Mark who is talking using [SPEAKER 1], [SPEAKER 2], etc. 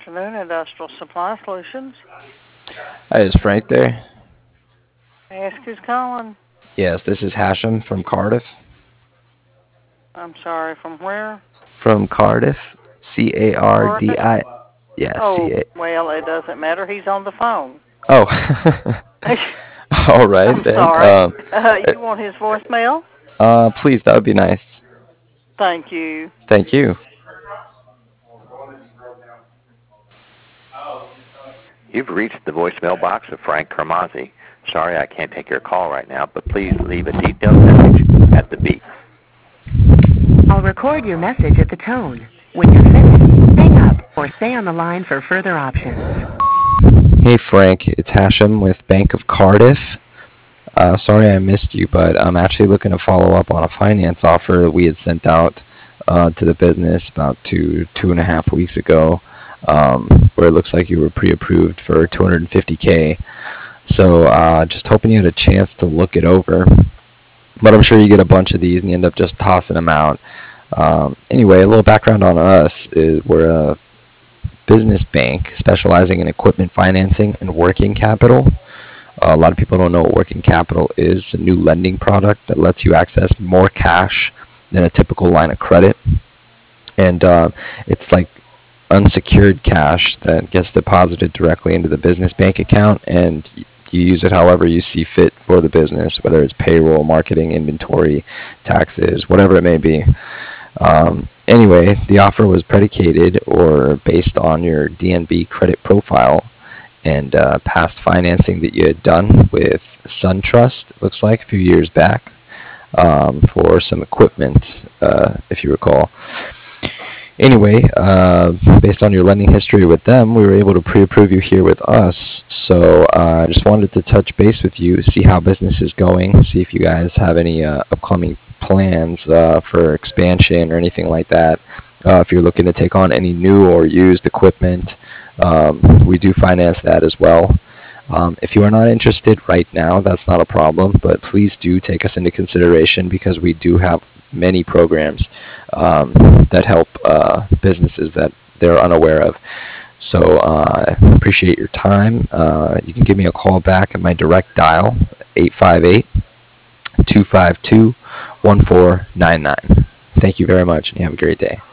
[SPEAKER 1] afternoon, Industrial Supply Solutions.
[SPEAKER 2] Hi, is Frank there?
[SPEAKER 1] May I ask who's calling?
[SPEAKER 2] Yes, this is Hashem from Cardiff.
[SPEAKER 1] I'm sorry, from where?
[SPEAKER 2] From Cardiff,
[SPEAKER 1] Cardiff?
[SPEAKER 2] C-A-R-D-I. Yeah,
[SPEAKER 1] Oh,
[SPEAKER 2] C-A.
[SPEAKER 1] well, it doesn't matter. He's on the phone.
[SPEAKER 2] Oh, all right
[SPEAKER 1] I'm
[SPEAKER 2] then.
[SPEAKER 1] sorry. You want his voicemail?
[SPEAKER 2] Please, that would be nice.
[SPEAKER 1] Thank you.
[SPEAKER 2] Thank you.
[SPEAKER 3] You've reached the voicemail box of Frank Kermazzi. Sorry I can't take your call right now, but please leave a detailed message at the beep.
[SPEAKER 4] I'll record your message at the tone. When you're finished, hang up or stay on the line for further options.
[SPEAKER 2] Hey Frank, it's Hashem with Bank of Cardiff. Sorry I missed you, but I'm actually looking to follow up on a finance offer that we had sent out to the business about two and a half weeks ago, where it looks like you were pre-approved for 250K. So just hoping you had a chance to look it over. But I'm sure you get a bunch of these and you end up just tossing them out. Anyway, a little background on us is we're a business bank specializing in equipment financing and working capital. A lot of people don't know what working capital is. It's a new lending product that lets you access more cash than a typical line of credit. And it's like unsecured cash that gets deposited directly into the business bank account, and you use it however you see fit for the business, whether it's payroll, marketing, inventory, taxes, whatever it may be. Anyway, the offer was predicated or based on your DNB credit profile and past financing that you had done with SunTrust, it looks like, a few years back, for some equipment, if you recall. Anyway, based on your lending history with them, we were able to pre-approve you here with us. So I just wanted to touch base with you, see how business is going, see if you guys have any upcoming plans for expansion or anything like that. If you're looking to take on any new or used equipment, we do finance that as well. If you are not interested right now, that's not a problem, but please do take us into consideration because we do have many programs that help businesses that they're unaware of. So I appreciate your time. You can give me a call back at my direct dial, 858-252-1499. Thank you very much, and you have a great day.